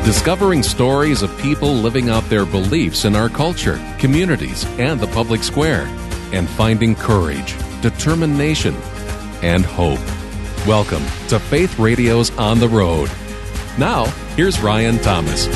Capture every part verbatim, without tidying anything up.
Discovering stories of people living out their beliefs in our culture, communities, and the public square, and finding courage, determination, and hope. Welcome to Faith Radio's On the Road. Now, here's Ryan Thomas.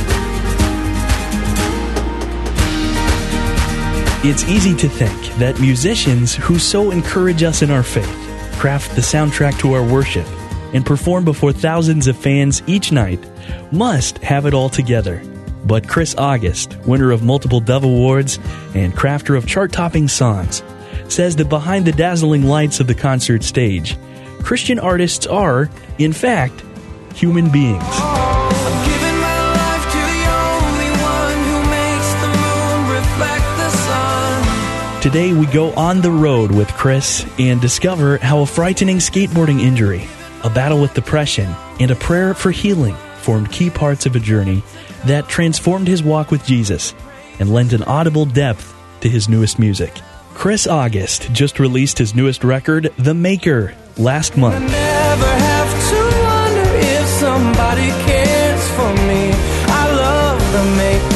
It's easy to think that musicians who so encourage us in our faith, craft the soundtrack to our worship, and perform before thousands of fans each night must have it all together. But Chris August, winner of multiple Dove Awards and crafter of chart-topping songs, says that behind the dazzling lights of the concert stage, Christian artists are, in fact, human beings. I'm giving my life to the only one who makes the moon reflect the sun. Today we go on the road with Chris and discover how a frightening skateboarding injury, a battle with depression, and a prayer for healing formed key parts of a journey that transformed his walk with Jesus and lent an audible depth to his newest music. Chris August just released his newest record, The Maker, last month. I never have to wonder if somebody cares for me. I love the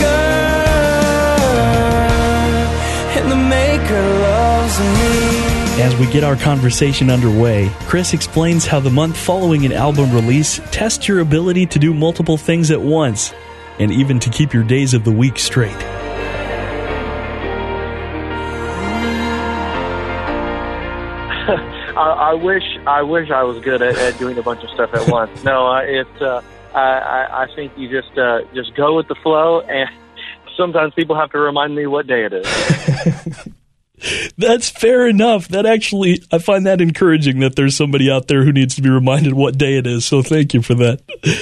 Maker, and the Maker loves me. As we get our conversation underway, Chris explains how the month following an album release tests your ability to do multiple things at once, and even to keep your days of the week straight. I, I wish I wish I was good at, at doing a bunch of stuff at once. No, uh, it's uh, I, I think you just uh, just go with the flow, and sometimes people have to remind me what day it is. That's fair enough. That actually, I find that encouraging that there's somebody out there who needs to be reminded what day it is. So thank you for that.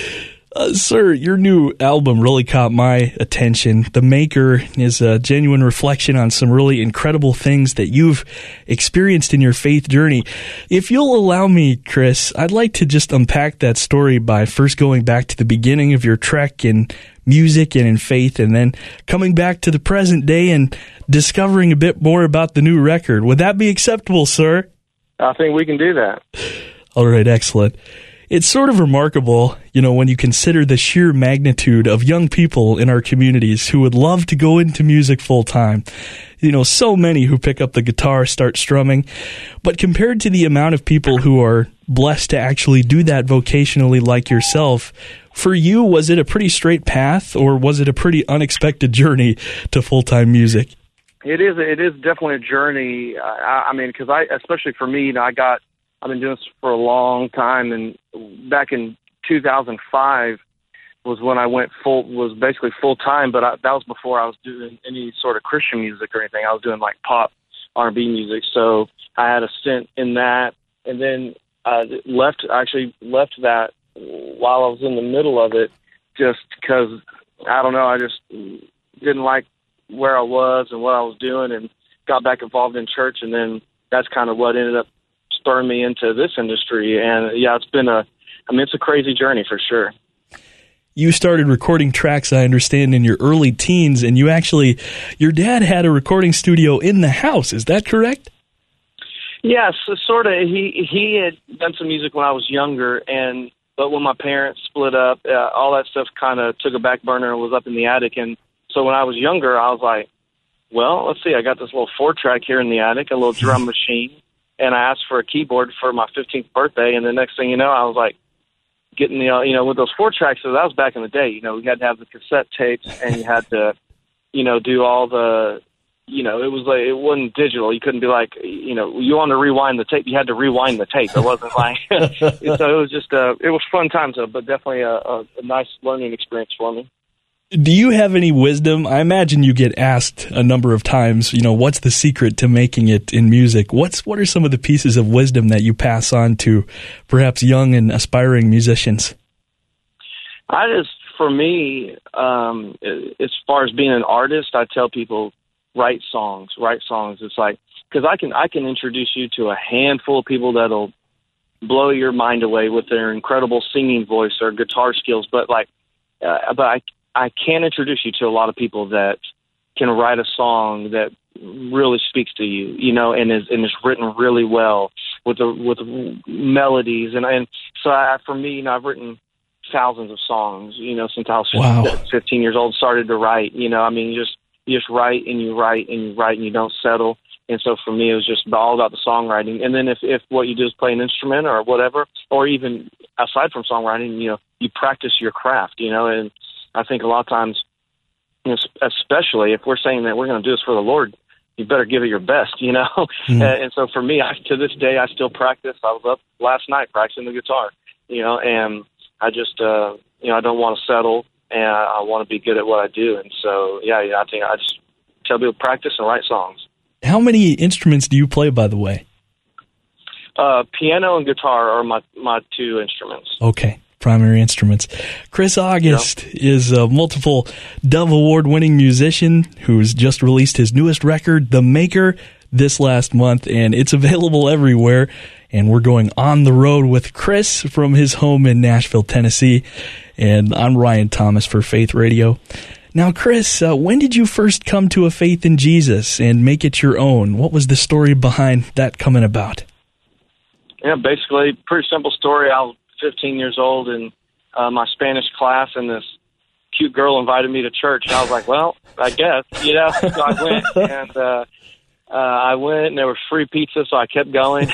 Uh, sir, your new album really caught my attention. The Maker is a genuine reflection on some really incredible things that you've experienced in your faith journey. If you'll allow me, Chris, I'd like to just unpack that story by first going back to the beginning of your trek in music and in faith, and then coming back to the present day and discovering a bit more about the new record. Would that be acceptable, sir? I think we can do that. All right, excellent. It's sort of remarkable, you know, when you consider the sheer magnitude of young people in our communities who would love to go into music full time. You know, so many who pick up the guitar, start strumming. But compared to the amount of people who are blessed to actually do that vocationally like yourself, for you, was it a pretty straight path, or was it a pretty unexpected journey to full-time music? It is. It is definitely a journey. I, I mean, because I, especially for me, you know, I got. I've been doing this for a long time, and back in two thousand five was when I went full. Was basically full time, but I, that was before I was doing any sort of Christian music or anything. I was doing like pop R and B music. So I had a stint in that, and then uh, left. Actually left that while I was in the middle of it, just because I don't know. I just didn't like where I was and what I was doing, and got back involved in church, and then that's kind of what ended up spurring me into this industry. And yeah, it's been a, I mean, it's a crazy journey for sure. You started recording tracks, I understand, in your early teens, and you actually, your dad had a recording studio in the house. Is that correct? Yes, yeah, so sort of. He he had done some music when I was younger, and but when my parents split up, uh, all that stuff kind of took a back burner and was up in the attic. And so when I was younger, I was like, well, let's see, I got this little four-track here in the attic, a little drum machine, and I asked for a keyboard for my fifteenth birthday, and the next thing you know, I was like, getting the, you know, with those four tracks, so that was back in the day, you know, we had to have the cassette tapes, and you had to, you know, do all the, you know, it was like, it wasn't digital. You couldn't be like, you know, you wanted to rewind the tape, you had to rewind the tape. It wasn't like, so it was just, uh, it was fun times, though, but definitely a, a, a nice learning experience for me. Do you have any wisdom? I imagine you get asked a number of times, you know, what's the secret to making it in music? What's what are some of the pieces of wisdom that you pass on to perhaps young and aspiring musicians? I just, for me, um, as far as being an artist, I tell people, write songs, write songs. It's like, because I can, I can introduce you to a handful of people that'll blow your mind away with their incredible singing voice or guitar skills, but like, uh, but I, I can't introduce you to a lot of people that can write a song that really speaks to you, you know, and is and is written really well with the with melodies, and and so I, for me, you know, I've written thousands of songs, you know, since I was Wow. fifteen years old, started to write, you know, I mean, you just, you just write and you write and you write and you don't settle. And so for me, it was just all about the songwriting. And then if, if what you do is play an instrument or whatever, or even aside from songwriting, you know, you practice your craft, you know, and I think a lot of times, you know, especially if we're saying that we're going to do this for the Lord, you better give it your best, you know. Mm-hmm. And, and so for me, I, to this day, I still practice. I was up last night practicing the guitar, you know, and I just, uh, you know, I don't want to settle, and I, I want to be good at what I do. And so, yeah, yeah, I think I just tell people practice and write songs. How many instruments do you play, by the way? Uh, piano and guitar are my, my two instruments. Okay, primary instruments. Chris August yeah. is a multiple Dove Award-winning musician who's just released his newest record, The Maker, this last month, and it's available everywhere. And we're going on the road with Chris from his home in Nashville, Tennessee. And I'm Ryan Thomas for Faith Radio. Now, Chris, uh, when did you first come to a faith in Jesus and make it your own? What was the story behind that coming about? Yeah, basically, pretty simple story. I was fifteen years old in uh, my Spanish class, and this cute girl invited me to church. And I was like, well, I guess, you know. So I went, and uh, uh, I went, and there was free pizza, so I kept going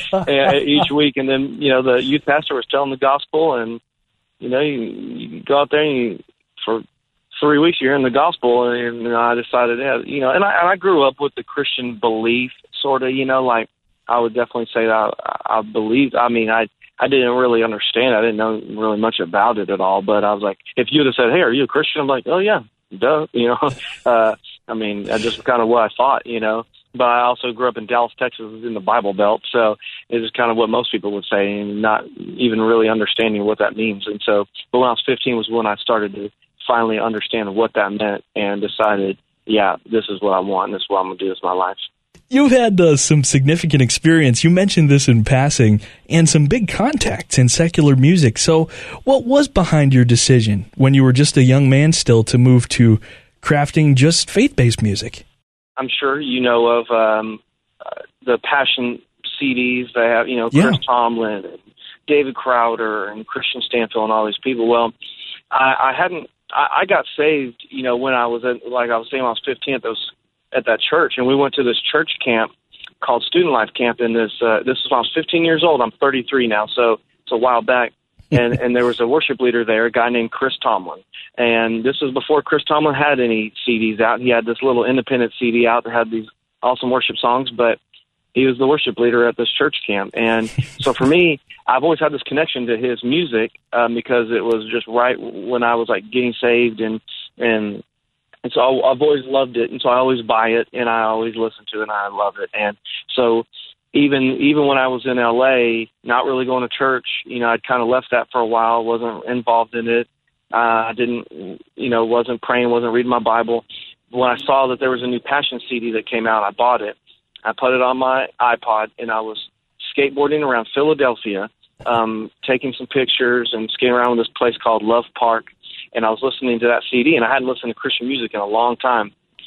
each week. And then, you know, the youth pastor was telling the gospel, and, you know, you, you go out there, and you, for three weeks you're in the gospel, and you know, I decided, yeah, you know, and I, and I grew up with the Christian belief, sort of, you know, like I would definitely say that I, I believed. I mean, I I didn't really understand. I didn't know really much about it at all. But I was like, if you would have said, "Hey, are you a Christian?" I'm like, "Oh yeah, duh," you know. uh, I mean, that's just kind of what I thought, you know. But I also grew up in Dallas, Texas, in the Bible Belt, so it's kind of what most people would say, and not even really understanding what that means. And so, but when I was fifteen was when I started to finally understand what that meant and decided, yeah, this is what I want, and this is what I'm going to do with my life. You've had uh, some significant experience. You mentioned this in passing, and some big contacts in secular music. So what was behind your decision when you were just a young man still to move to crafting just faith-based music? I'm sure you know of um, uh, the Passion C Ds that have, you know, yeah. Chris Tomlin, and David Crowder, and Christian Stanfill, and all these people. Well, I, I hadn't, I, I got saved, you know, when I was at, like I was saying, when I was fifteen at those, at that church, and we went to this church camp called Student Life Camp. And this, uh, this was when I was fifteen years old. I'm thirty-three now, so it's a while back. And and there was a worship leader there, a guy named Chris Tomlin. And this was before Chris Tomlin had any C Ds out. He had this little independent C D out that had these awesome worship songs, but he was the worship leader at this church camp. And so for me, I've always had this connection to his music um, because it was just right when I was like getting saved, and and and so I, I've always loved it, and so I always buy it, and I always listen to it, and I love it. And so even even when I was in L A, not really going to church, you know, I'd kind of left that for a while, wasn't involved in it. Uh, I didn't, you know, wasn't praying, wasn't reading my Bible. When I saw that there was a new Passion C D that came out, I bought it. I put it on my iPod, and I was skateboarding around Philadelphia, um, taking some pictures and skating around with this place called Love Park. And I was listening to that C D, and I hadn't listened to Christian music in a long time.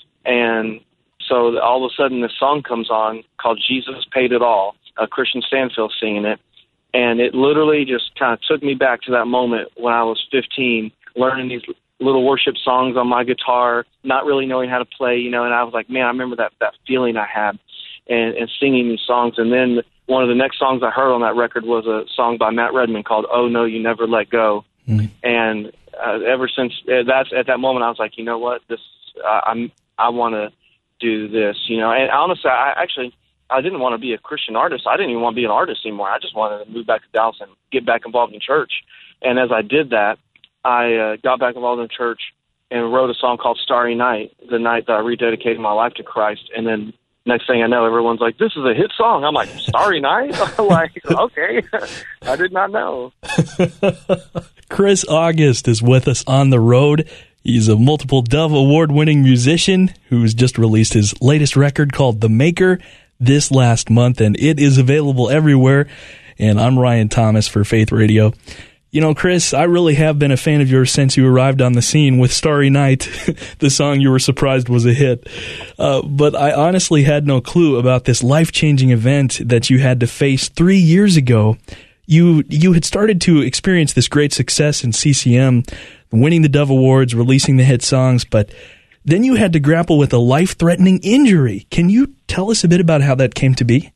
And so all of a sudden this song comes on called Jesus Paid It All, uh, Christian Stanfill singing it. And it literally just kind of took me back to that moment when I was fifteen, learning these little worship songs on my guitar, not really knowing how to play, you know, and I was like, man, I remember that, that feeling I had and, and singing these songs. And then one of the next songs I heard on that record was a song by Matt Redman called Oh No, You Never Let Go. Mm-hmm. And uh, ever since uh, that's at that moment, I was like, you know what, this, uh, I'm, I want to do this, you know. And honestly, I actually, I didn't want to be a Christian artist. I didn't even want to be an artist anymore. I just wanted to move back to Dallas and get back involved in church. And as I did that, I uh, got back involved in church and wrote a song called Starry Night, the night that I rededicated my life to Christ. And then next thing I know, everyone's like, this is a hit song. I'm like, Starry Night? I'm like, okay. I did not know. Chris August is with us on the road. He's a multiple Dove Award-winning musician who's just released his latest record called The Maker this last month, and it is available everywhere. And I'm Ryan Thomas for Faith Radio. You know, Chris, I really have been a fan of yours since you arrived on the scene with Starry Night, the song you were surprised was a hit. Uh, but I honestly had no clue about this life-changing event that you had to face three years ago. you you had started to experience this great success in C C M, winning the Dove Awards, releasing the hit songs, but then you had to grapple with a life-threatening injury. Can you tell us a bit about how that came to be?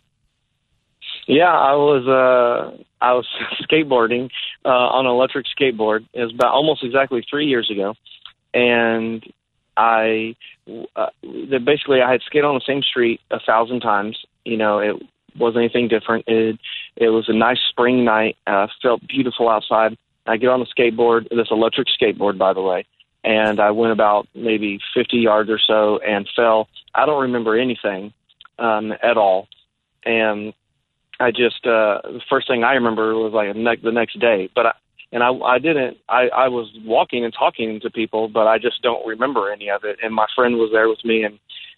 Yeah, I was uh, I was skateboarding uh, on an electric skateboard. It was about almost exactly three years ago, and I uh, basically I had skated on the same street a thousand times. You know, it wasn't anything different. It it was a nice spring night. Uh, felt beautiful outside. I get on the skateboard, this electric skateboard, by the way, and I went about maybe fifty yards or so and fell. I don't remember anything um, at all, and I just uh, the first thing I remember was like ne- the next day. But I, and I, I didn't. I, I was walking and talking to people, but I just don't remember any of it. And my friend was there with me, and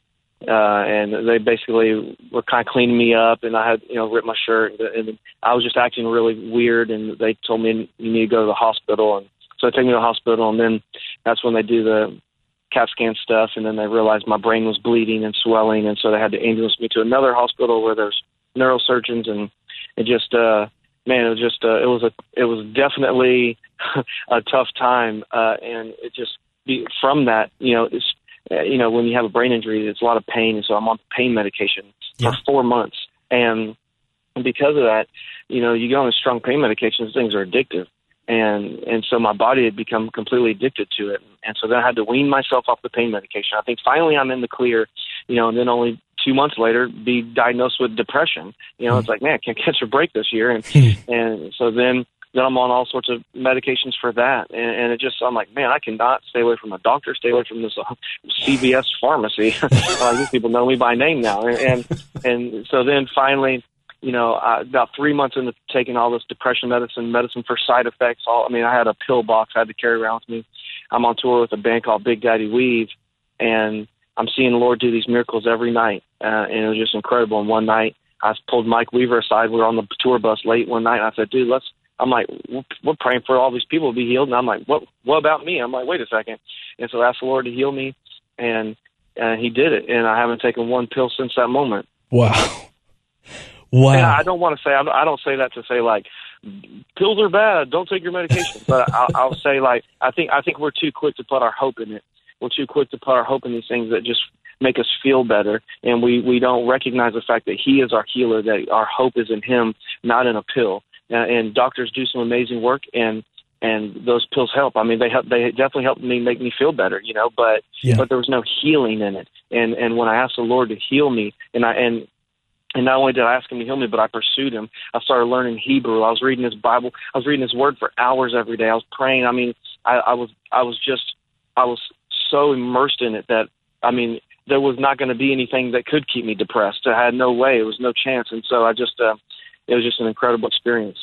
uh, and they basically were kind of cleaning me up, and I had you know ripped my shirt, and, and I was just acting really weird. And they told me you need to go to the hospital, and so they take me to the hospital, and then that's when they do the CAT scan stuff, and then they realized my brain was bleeding and swelling, and so they had to ambulance me to another hospital where there's neurosurgeons, and it just uh man it was just uh, it was a it was definitely a tough time, uh and it just be, from that you know it's uh, you know when you have a brain injury, it's a lot of pain, and so I'm on pain medication yeah. for four months, and because of that, you know you go on strong pain medications, things are addictive, and and so my body had become completely addicted to it, and so then I had to wean myself off the pain medication. I think finally I'm in the clear, you know and then only two months later, be diagnosed with depression. You know, it's like, man, I can't catch a break this year. And and so then, then I'm on all sorts of medications for that. And, and it just, I'm like, man, I cannot stay away from a doctor, stay away from this uh, C V S pharmacy. uh, these people know me by name now. And, and, and so then finally, you know, uh, about three months into taking all this depression medicine, medicine for side effects, all, I mean, I had a pill box I had to carry around with me. I'm on tour with a band called Big Daddy Weave, and I'm seeing the Lord do these miracles every night, uh, and it was just incredible. And one night, I pulled Mike Weaver aside. We were on the tour bus late one night, and I said, dude, let's, I'm like, we're praying for all these people to be healed. And I'm like, what What about me? I'm like, wait a second. And so I asked the Lord to heal me, and uh, he did it. And I haven't taken one pill since that moment. Wow. Wow. And I don't want to say, I don't say that to say, like, pills are bad, don't take your medication. But I'll, I'll say, like, I think I think we're too quick to put our hope in it. We're too quick to put our hope in these things that just make us feel better, and we, we don't recognize the fact that he is our healer, that our hope is in him, not in a pill. Uh, and doctors do some amazing work, and and those pills help. I mean, they help. They definitely helped me, make me feel better, you know. But yeah. but there was no healing in it. And and when I asked the Lord to heal me, and I and and not only did I ask him to heal me, but I pursued him. I started learning Hebrew. I was reading his Bible. I was reading his Word for hours every day. I was praying. I mean, I, I was I was just I was. so immersed in it that, I mean, there was not going to be anything that could keep me depressed. I had no way. It was no chance. And so I just, uh, it was just an incredible experience.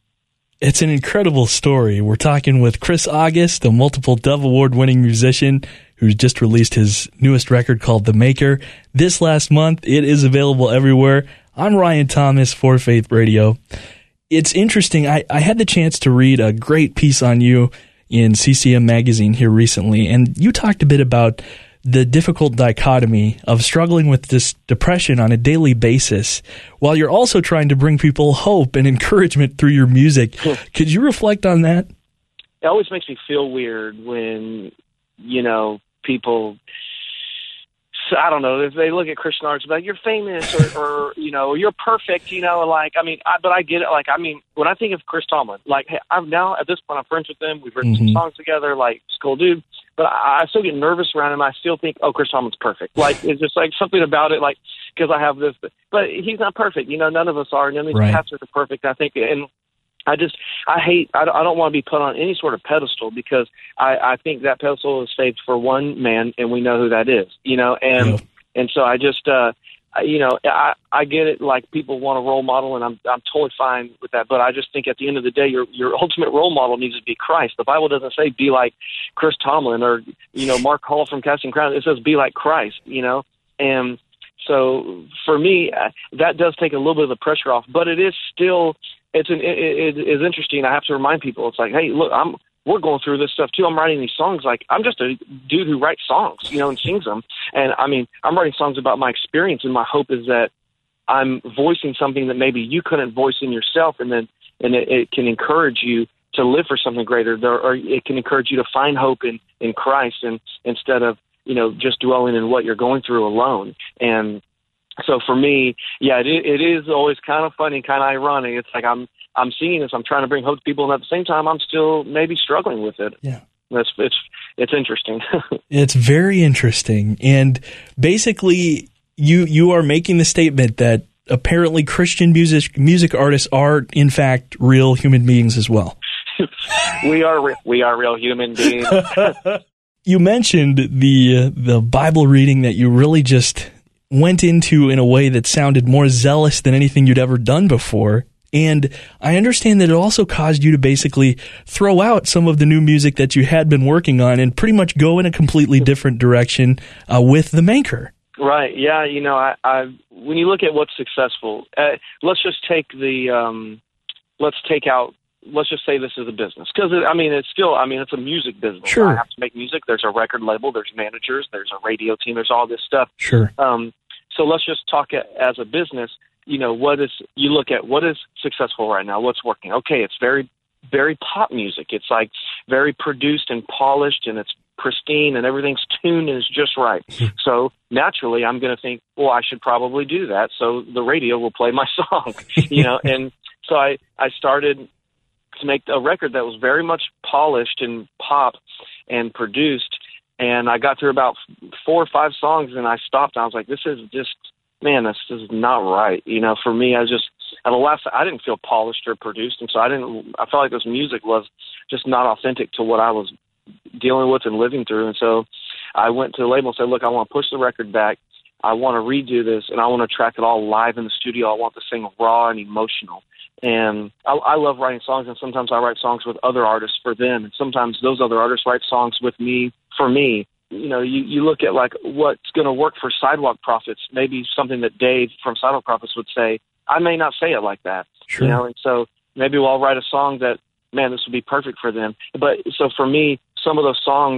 It's an incredible story. We're talking with Chris August, a multiple Dove Award-winning musician who's just released his newest record called The Maker. This last month, it is available everywhere. I'm Ryan Thomas for Faith Radio. It's interesting. I, I had the chance to read a great piece on you in C C M magazine here recently, and you talked a bit about the difficult dichotomy of struggling with this depression on a daily basis while you're also trying to bring people hope and encouragement through your music. Could you reflect on that? It always makes me feel weird when, you know, people, I don't know, if they look at Christian artists like, you're famous or, or, you know, you're perfect, you know, like, I mean, I, but I get it. Like, I mean, when I think of Chris Tomlin, like, hey, I'm now at this point, I'm friends with him. We've written mm-hmm. some songs together, like, he's a cool dude. But I, I still get nervous around him. I still think, oh, Chris Tomlin's perfect. Like, it's just like something about it, like, because I have this, but he's not perfect. You know, none of us are. None of these right. pastors are perfect, I think. And I just, I hate, I don't want to be put on any sort of pedestal, because I, I think that pedestal is saved for one man, and we know who that is, you know, and, yeah. and so I just, uh, you know, I, I get it. Like, people want a role model, and I'm, I'm totally fine with that. But I just think at the end of the day, your, your ultimate role model needs to be Christ. The Bible doesn't say be like Chris Tomlin or, you know, Mark Hall from Casting Crowns. It says be like Christ, you know, and so for me, that does take a little bit of the pressure off, but it is still, It's an, it, it is interesting. I have to remind people. It's like, hey, look, I'm we're going through this stuff too. I'm writing these songs. Like, I'm just a dude who writes songs, you know, and sings them. And I mean, I'm writing songs about my experience, and my hope is that I'm voicing something that maybe you couldn't voice in yourself, and then and it, it can encourage you to live for something greater, there, or it can encourage you to find hope in, in Christ, and instead of, you know, just dwelling in what you're going through alone. And so for me, yeah, it, it is always kind of funny, kind of ironic. It's like I'm I'm seeing this, I'm trying to bring hope to people, and at the same time, I'm still maybe struggling with it. Yeah. It's it's it's interesting. It's very interesting, and basically, you you are making the statement that apparently Christian music music artists are in fact real human beings as well. we are re- we are real human beings. You mentioned the uh, the Bible reading that you really just went into in a way that sounded more zealous than anything you'd ever done before. And I understand that it also caused you to basically throw out some of the new music that you had been working on and pretty much go in a completely different direction uh, with The Maker. Right. Yeah. You know, I, I when you look at what's successful, uh, let's just take the um, let's take out. Let's just say this is a business, because I mean it's still I mean it's a music business. Sure. I have to make music. There's a record label. There's managers. There's a radio team. There's all this stuff. Sure. Um, so let's just talk as a business. You know, what is you look at what is successful right now? What's working? Okay, it's very very pop music. It's like very produced and polished, and it's pristine, and everything's tuned and it's just right. So naturally, I'm going to think, well, I should probably do that, so the radio will play my song. You know, and so I I started to make a record that was very much polished and pop and produced. And I got through about four or five songs and I stopped. And I was like, this is just, man, this, this is not right. You know, for me, I was just, at the last, I didn't feel polished or produced. And so I didn't, I felt like this music was just not authentic to what I was dealing with and living through. And so I went to the label and said, look, I want to push the record back. I want to redo this, and I want to track it all live in the studio. I want to sing raw and emotional. And I, I love writing songs, and sometimes I write songs with other artists for them, and sometimes those other artists write songs with me for me. You know, you, you look at, like, what's going to work for Sidewalk Prophets, maybe something that Dave from Sidewalk Prophets would say. I may not say it like that, sure. You know, and so maybe I'll write a song that, man, this would be perfect for them. But so for me, some of those songs,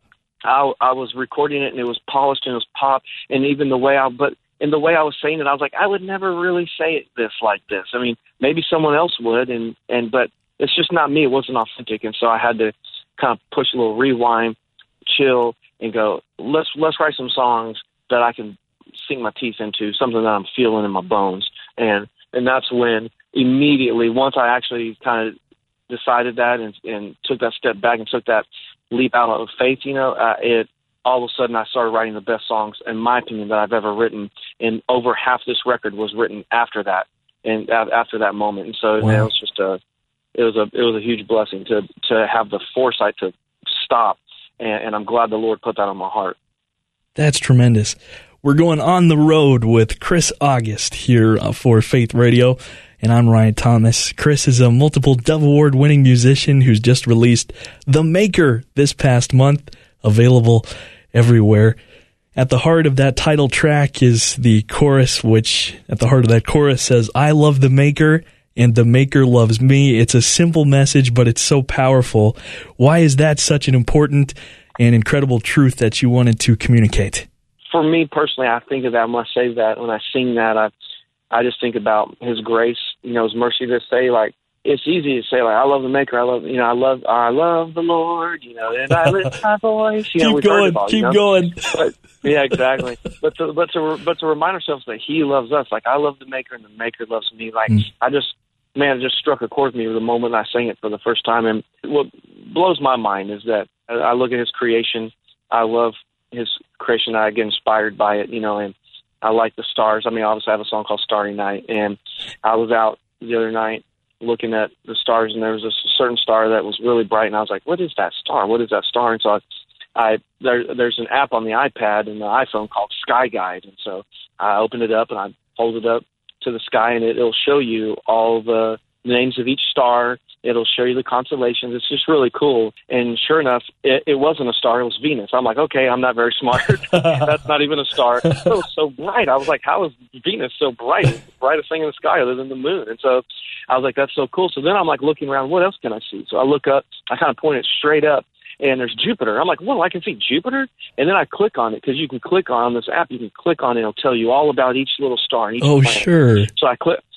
I, I was recording it, and it was polished, and it was pop, and even the way I, but in the way I was saying it, I was like, I would never really say it this like this. I mean, maybe someone else would, and, and but it's just not me. It wasn't authentic, and so I had to kind of push a little rewind, chill, and go, let's let's write some songs that I can sink my teeth into, something that I'm feeling in my bones, and and that's when immediately, once I actually kind of decided that and, and took that step back and took that leap out of faith, you know, uh, it. all of a sudden I started writing the best songs, in my opinion, that I've ever written. And over half this record was written after that, and after that moment. And so wow. man, it was just a, it was a, it was a huge blessing to, to have the foresight to stop. And, and I'm glad the Lord put that on my heart. That's tremendous. We're going on the road with Chris August here for Faith Radio. And I'm Ryan Thomas. Chris is a multiple Dove Award winning musician who's just released The Maker this past month, available everywhere. At the heart of that title track is the chorus, which at the heart of that chorus says, I love the Maker and the Maker loves me. It's a simple message, but it's so powerful. Why is that such an important and incredible truth that you wanted to communicate? For me personally, I think of that when I say that, when I sing that, I I just think about His grace, you know, His mercy to say, like, it's easy to say, like, I love the Maker, I love, you know, I love, I love the Lord, you know, and I lift my voice. You keep know, going, all, keep you know? going. But, yeah, exactly. but to but to but to remind ourselves that He loves us, like I love the Maker and the Maker loves me. Like mm. I just, man, it just struck a chord with me the moment I sang it for the first time. And what blows my mind is that I look at His creation. I love His creation. I get inspired by it, you know, and I like the stars. I mean, obviously, I have a song called Starry Night, and I was out the other night looking at the stars, and there was a certain star that was really bright, and I was like, what is that star? What is that star? And so I, I there, there's an app on the iPad and the iPhone called Sky Guide, and so I opened it up, and I hold it up to the sky, and it, it'll show you all the names of each star. It'll show you the constellations. It's just really cool. And sure enough, it, it wasn't a star. It was Venus. I'm like, okay, I'm not very smart. That's not even a star. It was so bright. I was like, how is Venus so bright? It's the brightest thing in the sky other than the moon. And so I was like, that's so cool. So then I'm like looking around, what else can I see? So I look up, I kind of point it straight up, and there's Jupiter. I'm like, whoa, I can see Jupiter? And then I click on it, because you can click on this app. You can click on it. It'll tell you all about each little star. And each oh, planet. Sure. So I click.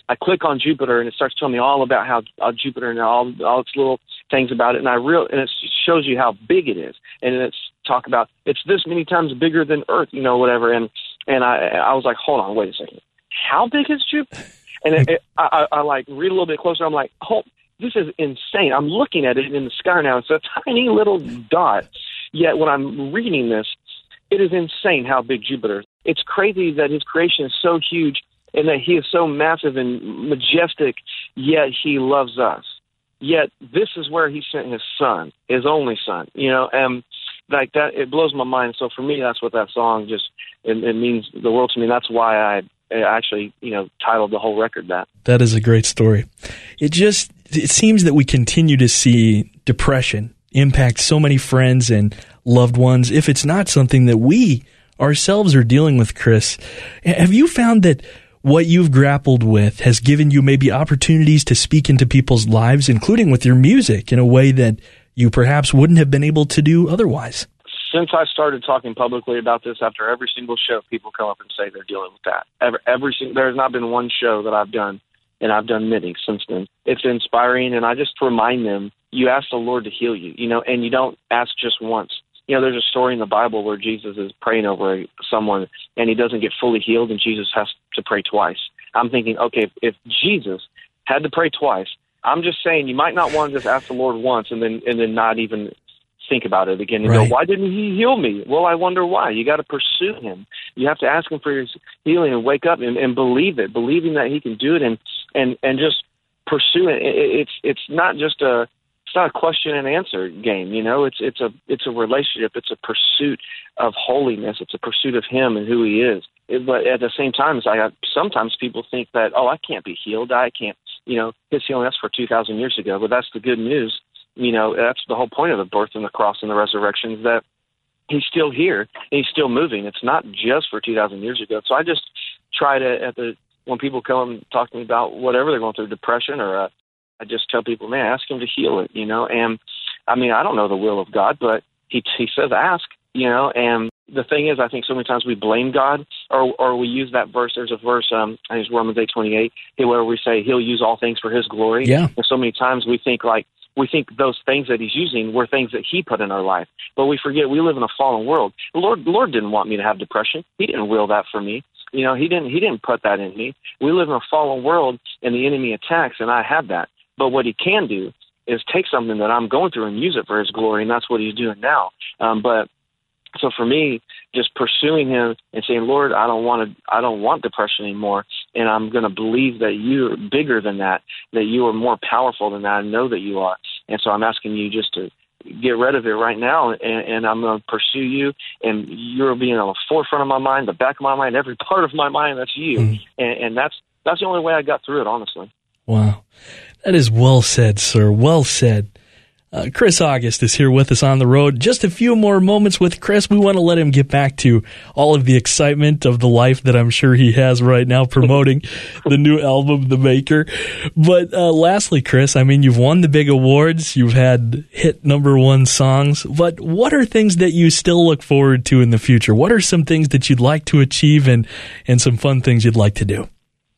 I click on Jupiter, and it starts telling me all about how uh, Jupiter and all all its little things about it, and I real and it shows you how big it is, and it's talk about it's this many times bigger than Earth, you know, whatever. And and I I was like, hold on, wait a second, how big is Jupiter? And it, it, I, I, I like read a little bit closer. I'm like, oh, this is insane. I'm looking at it in the sky now. It's a tiny little dot. Yet when I'm reading this, it is insane how big Jupiter is. It's crazy that his creation is so huge and that he is so massive and majestic, yet he loves us. Yet this is where he sent his son, his only son, you know, and like that, it blows my mind. So for me, that's what that song just, it, it means the world to me. That's why I actually, you know, titled the whole record that. That is a great story. It just, it seems that we continue to see depression impact so many friends and loved ones, if it's not something that we ourselves are dealing with, Chris. Have you found that what you've grappled with has given you maybe opportunities to speak into people's lives, including with your music, in a way that you perhaps wouldn't have been able to do otherwise? Since I started talking publicly about this, after every single show, people come up and say they're dealing with that. Every, every there has not been one show that I've done, and I've done many since then. It's inspiring, and I just remind them, you ask the Lord to heal you, you know, and you don't ask just once. You know, there's a story in the Bible where Jesus is praying over someone, and he doesn't get fully healed, and Jesus has to pray twice. I'm thinking, okay, if Jesus had to pray twice, I'm just saying you might not want to just ask the Lord once and then and then not even think about it again and right. go, why didn't he heal me? Well, I wonder why. You got to pursue him. You have to ask him for his healing and wake up and, and believe it, believing that he can do it and and, and just pursue it. it. It's it's not just a It's not a question and answer game, you know. It's it's a it's a relationship. It's a pursuit of holiness. It's a pursuit of Him and who He is. It, but at the same time, it's like I, sometimes people think that, oh, I can't be healed. I can't, you know, His healing, that's for two thousand years ago. But that's the good news. You know, that's the whole point of the birth and the cross and the resurrection, is that He's still here and He's still moving. It's not just for two thousand years ago. So I just try to, at the when people come and talk to me about whatever they're going through, depression or uh, I just tell people, man, ask him to heal it, you know. And, I mean, I don't know the will of God, but he he says ask, you know. And the thing is, I think so many times we blame God or or we use that verse. There's a verse, um, I think it's Romans eight twenty-eight, where we say he'll use all things for his glory. Yeah. And so many times we think like, we think those things that he's using were things that he put in our life. But we forget we live in a fallen world. The Lord, the Lord didn't want me to have depression. He didn't will that for me. You know, he didn't he didn't put that in me. We live in a fallen world and the enemy attacks, and I have that. But what he can do is take something that I'm going through and use it for his glory, and that's what he's doing now. Um, but so for me, just pursuing him and saying, Lord, I don't want to, I don't want depression anymore, and I'm going to believe that you're bigger than that, that you are more powerful than that. I know that you are, and so I'm asking you just to get rid of it right now, and, and I'm going to pursue you, and you're being on the forefront of my mind, the back of my mind, every part of my mind. That's you, mm. and, and that's that's the only way I got through it, honestly. Wow. That is well said, sir. Well said. Uh, Chris August is here with us on the road. Just a few more moments with Chris. We want to let him get back to all of the excitement of the life that I'm sure he has right now promoting the new album, The Maker. But uh, lastly, Chris, I mean, you've won the big awards. You've had hit number one songs. But what are things that you still look forward to in the future? What are some things that you'd like to achieve and, and some fun things you'd like to do?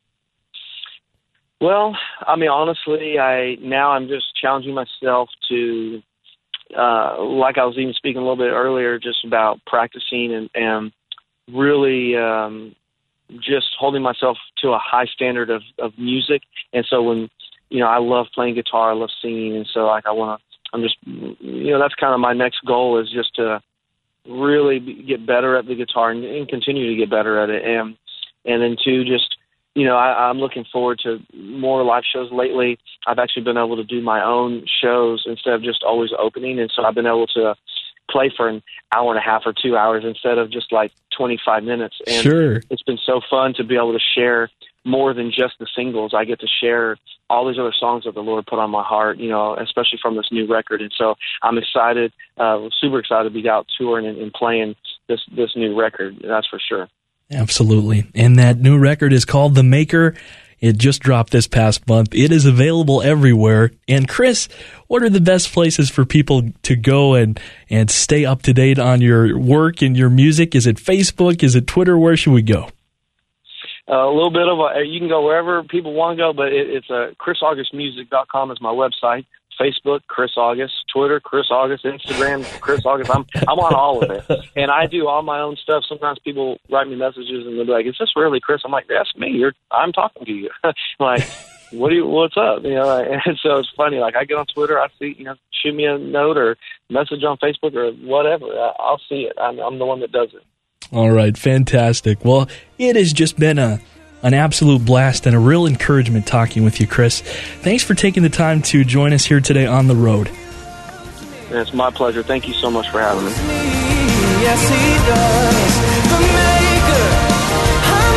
Well, I mean, honestly, I now I'm just challenging myself to, uh, like I was even speaking a little bit earlier, just about practicing and, and really um, just holding myself to a high standard of, of music. And so when, you know, I love playing guitar, I love singing, and so like I want to, I'm just, you know, that's kind of my next goal, is just to really be, get better at the guitar and, and continue to get better at it. And and then two, just, you know, I, I'm looking forward to more live shows lately. I've actually been able to do my own shows instead of just always opening. And so I've been able to play for an hour and a half or two hours instead of just like twenty-five minutes. And sure. It's been so fun to be able to share more than just the singles. I get to share all these other songs that the Lord put on my heart, you know, especially from this new record. And so I'm excited, uh, super excited to be out touring and, and playing this, this new record. That's for sure. Absolutely. And that new record is called The Maker. It just dropped this past month. It is available everywhere. And Chris, what are the best places for people to go and, and stay up to date on your work and your music? Is it Facebook? Is it Twitter? Where should we go? a little bit of a, you can go wherever people want to go, but it, it's a chris august music dot com is my website. Facebook, Chris August, Twitter, Chris August, Instagram, Chris August. I'm I'm on all of it, and I do all my own stuff. Sometimes people write me messages and they're like, "Is this really Chris?" I'm like, "That's me. You're I'm talking to you." Like, what do you? What's up? You know, and so it's funny. Like, I get on Twitter, I see, you know, shoot me a note or message on Facebook or whatever. I, I'll see it. I'm, I'm the one that does it. All right, fantastic. Well, it has just been a an absolute blast and a real encouragement talking with you, Chris. Thanks for taking the time to join us here today on the road. It's my pleasure. Thank you so much for having me. Yes, he does. The maker. I'm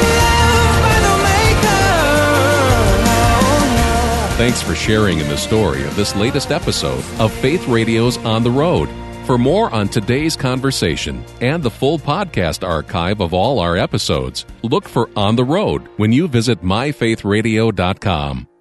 loved by the maker. Thanks for sharing in the story of this latest episode of Faith Radio's On the Road. For more on today's conversation and the full podcast archive of all our episodes, look for On the Road when you visit my faith radio dot com.